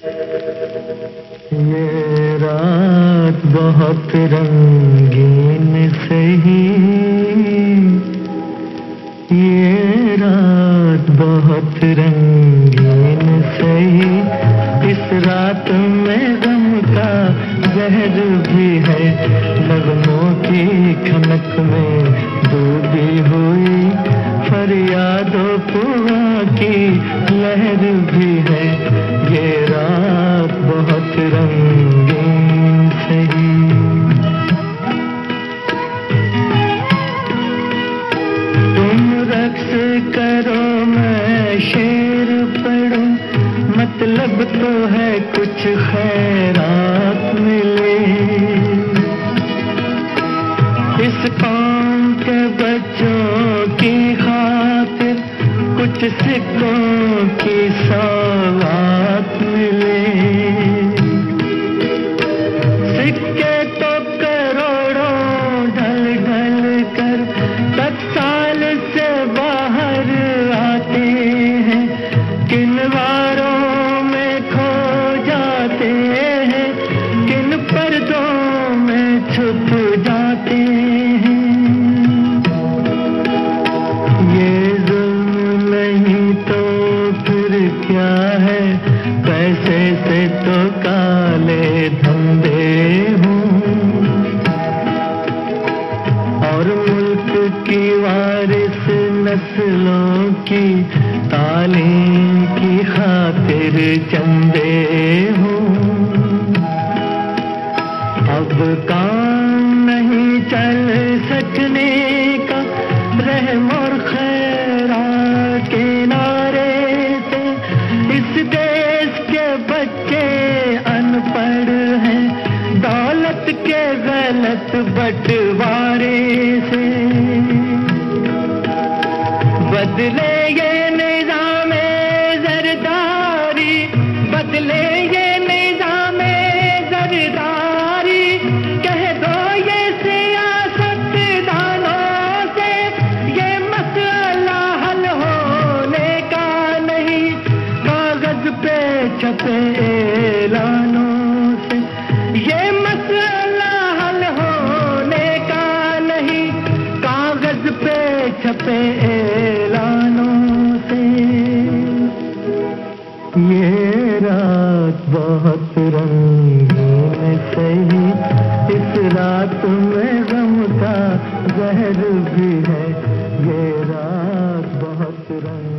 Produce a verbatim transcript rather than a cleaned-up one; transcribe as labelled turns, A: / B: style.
A: ये रात बहुत रंगीन सही, ये रात बहुत रंगीन सही, इस रात में गम का जहर भी है, नगमों की खनक में डूबी हुई फरियादों पुआ की लहर भी है, ये रात बहुत रंगीन सही। तुम रक्स करो मैं शेर पढ़ूं, मतलब तो है कुछ खैरात मिले, इस कौम के बच्चों की खातिर कुछ सिक्कों की सौगात मिले। सिक्के तो करोड़ों ढल ढल कर तत्काल से बाहर आते हैं, किन वारों में खो जाते हैं, किन पर्दों में छुप जाते हैं। ये जुल्म नहीं तो फिर क्या है, पैसे से तो काले धंधे हों, और मुल्क की वारिस नस्लों की तालीम की खातिर चंदे हों। अब काम नहीं चल सकने का रहम और खैरात के नारे से, इस देश के बच्चे अनपढ़ हैं दौलत के गलत बंटवारे से। बदले ये निज़ामे ज़रदारी, बदले ये निज़ामे ज़रदारी, कह दो ये सियासतदानों से, ये मसला हल होने का नहीं, कागज पे छपे ऐलानों से, ये मसला हल होने का नहीं, कागज पे छपे ऐलानों से। ये रात बहुत रंगीन सही, इस रात में गम का जहर भी है, ये रात बहुत रंगीन